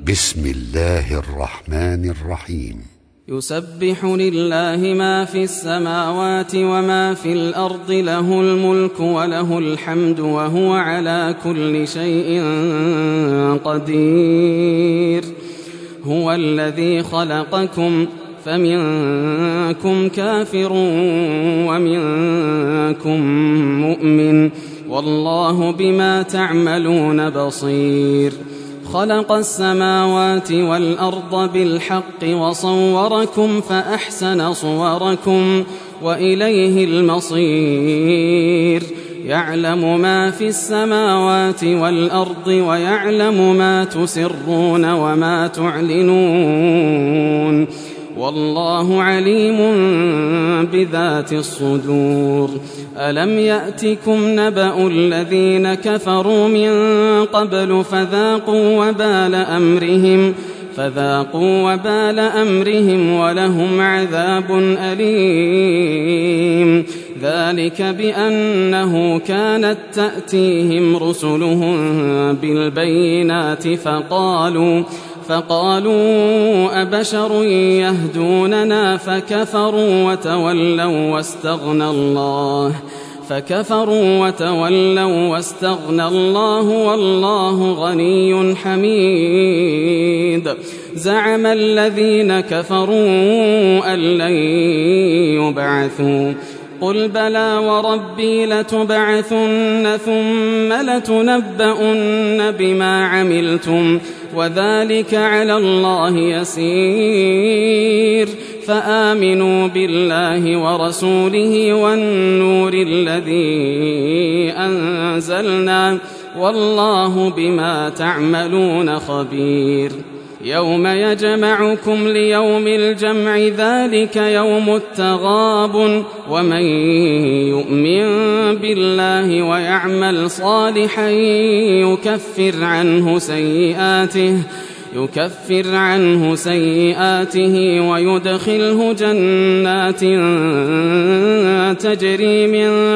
بسم الله الرحمن الرحيم. يسبح لله ما في السماوات وما في الأرض، له الملك وله الحمد وهو على كل شيء قدير. هو الذي خلقكم فمنكم كافر ومنكم مؤمن، والله بما تعملون بصير. خلق السماوات والأرض بالحق وصوركم فأحسن صوركم وإليه المصير. يعلم ما في السماوات والأرض ويعلم ما تسرون وما تعلنون، والله عليم بذات الصدور. ألم يأتكم نبأ الذين كفروا من قبل فذاقوا وبال أمرهم ولهم عذاب أليم. ذلك بأنه كانت تأتيهم رسلهم بالبينات فقالوا أبشر يهدوننا فكفروا وتولوا واستغنى الله والله غني حميد. زعم الذين كفروا أن لن يبعثوا، قل بلى وربي لتبعثن ثم لتنبؤن بما عملتم وذلك على الله يسير. فآمنوا بالله ورسوله والنور الذي أنزلنا، والله بما تعملون خبير. يوم يجمعكم ليوم الجمع، ذلك يوم التغابن. ومن يؤمن بالله ويعمل صالحا يكفر عنه سيئاته ويدخله جنات تجري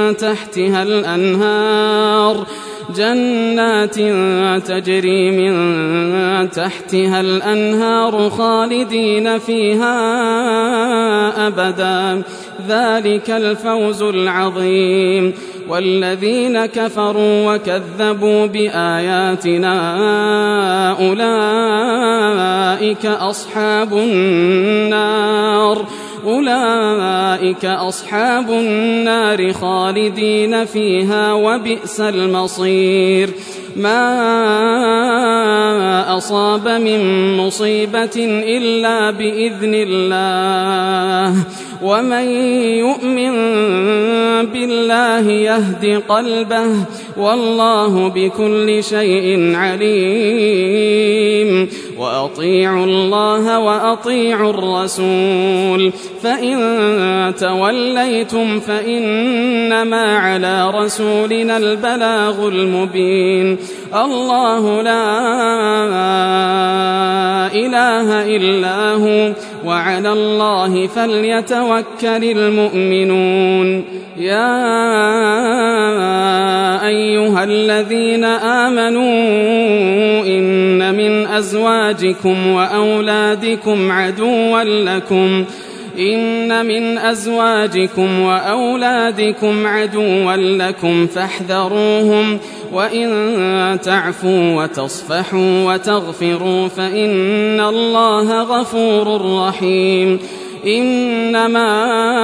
من تحتها الأنهار خالدين فيها أبدا، ذلك الفوز العظيم. والذين كفروا وكذبوا بآياتنا أولئك أصحاب النار خالدين فيها وبئس المصير. ما أصاب من مصيبة إلا بإذن الله، ومن يؤمن بالله يهد قلبه، والله بكل شيء عليم. وأطيعوا الله وأطيعوا الرسول، فإن توليتم فإنما على رسولنا البلاغ المبين. الله لا إله إلا هو، وعلى الله فليتوكل المؤمنون. يا أيها الذين آمنوا إن من أزواجكم وأولادكم عدوا لكم فاحذروهم، وإن تعفوا وتصفحوا وتغفروا فإن الله غفور رحيم. إنما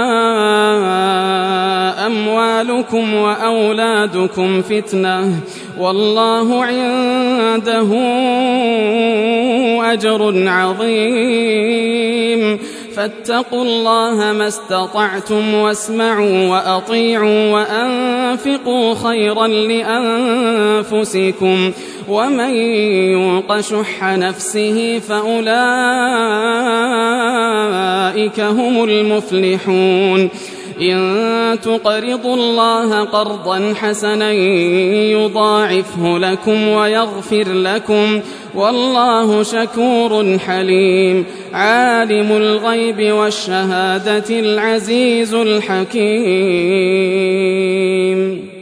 أموالكم وأولادكم فتنة، والله عنده أجر عظيم. فاتقوا الله ما استطعتم، واسمعوا وأطيعوا وأنفقوا خيرا لأنفسكم، ومن يوق شح نفسه فأولئك هم المفلحون. إن تقرضوا الله قرضا حسنا يضاعفه لكم ويغفر لكم، والله شكور حليم. عالم الغيب والشهادة العزيز الحكيم.